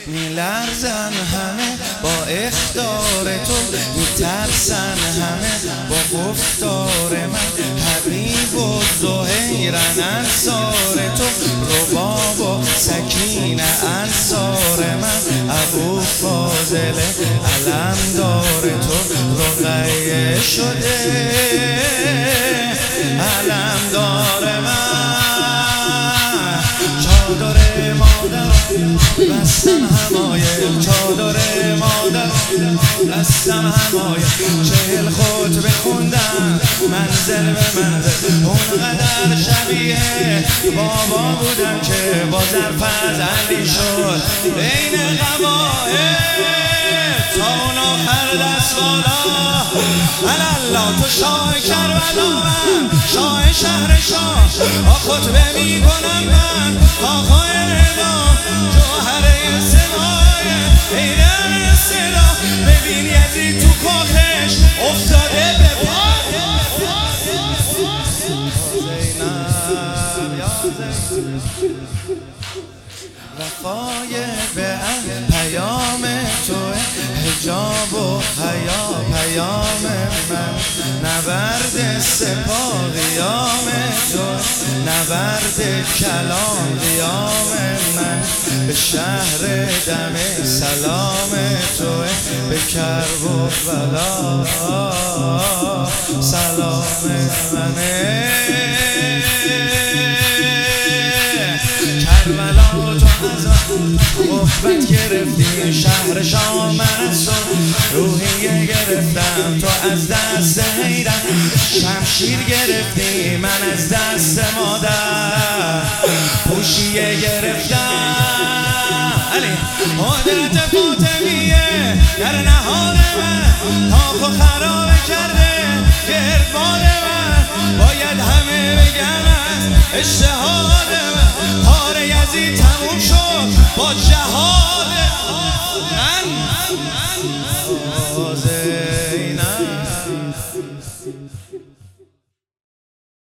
میلرزن همه با اخطار تو، میترسن همه با گفتار من. حبیب و زهیرن انصار تو، رباب و سکینه انصار من. ابو فاضل علمدار تو، رقیه شده علمدار من. چادر مادر بستم همایل، چادر مادر بستم همایل. 40 خطبه خوندم منزل به منزل، اونقدر شبیه بابا بودم که با زرفزندی شد بین قبائل تا اون آخر دست بالا. الله تو شاه کربلا، من شاه شهر شاه، خطبه میکنم من آقای رضا. جوهره صدای حیدر صدا، ببین یزید تو کاخش افتاده به پا. وفای به پیام تو، حجاب و حیا پیام من. نبرد سپاه قیام تو، نبرد کلام قیام من. به شهر دم سلام تو، به کرب و بلا سلام منه. کربلا تو از غفبت گرفتی، شهر شام من از تو روحیه گرفتم. تو از دست حیدر شمشیر گرفتی، من از دست مادر پوشیه گرفتم. علی حضرت فاطمیه در نهاد من، تاخو خراب کرده گردباد من. باید همه بگم از اجتهاد من، کار یزید تموم شد با جهاد من.